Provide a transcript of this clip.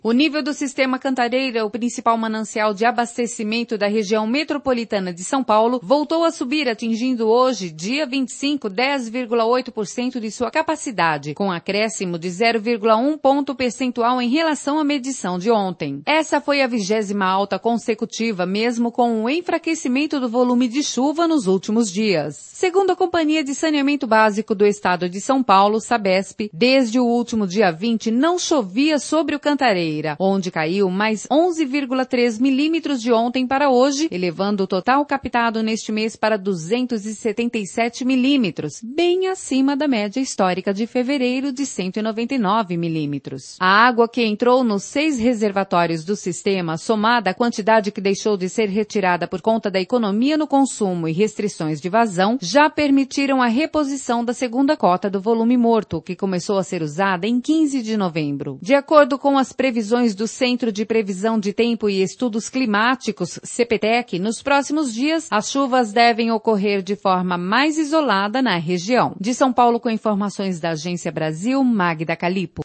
O nível do sistema Cantareira, o principal manancial de abastecimento da região metropolitana de São Paulo, voltou a subir, atingindo hoje, dia 25, 10,8% de sua capacidade, com acréscimo de 0,1 ponto percentual em relação à medição de ontem. Essa foi a 20ª alta consecutiva, mesmo com o enfraquecimento do volume de chuva nos últimos dias. Segundo a Companhia de Saneamento Básico do Estado de São Paulo, Sabesp, desde o último dia 20 não chovia sobre o Cantareira, onde caiu mais 11,3 milímetros de ontem para hoje, elevando o total captado neste mês para 277 milímetros, bem acima da média histórica de fevereiro de 199 milímetros. A água que entrou nos 6 reservatórios do sistema, somada à quantidade que deixou de ser retirada por conta da economia no consumo e restrições de vazão, já permitiram a reposição da segunda cota do volume morto, que começou a ser usada em 15 de novembro. De acordo com as previsões do Centro de Previsão de Tempo e Estudos Climáticos, CPTEC, nos próximos dias, as chuvas devem ocorrer de forma mais isolada na região. De São Paulo, com informações da Agência Brasil, Magda Calipo.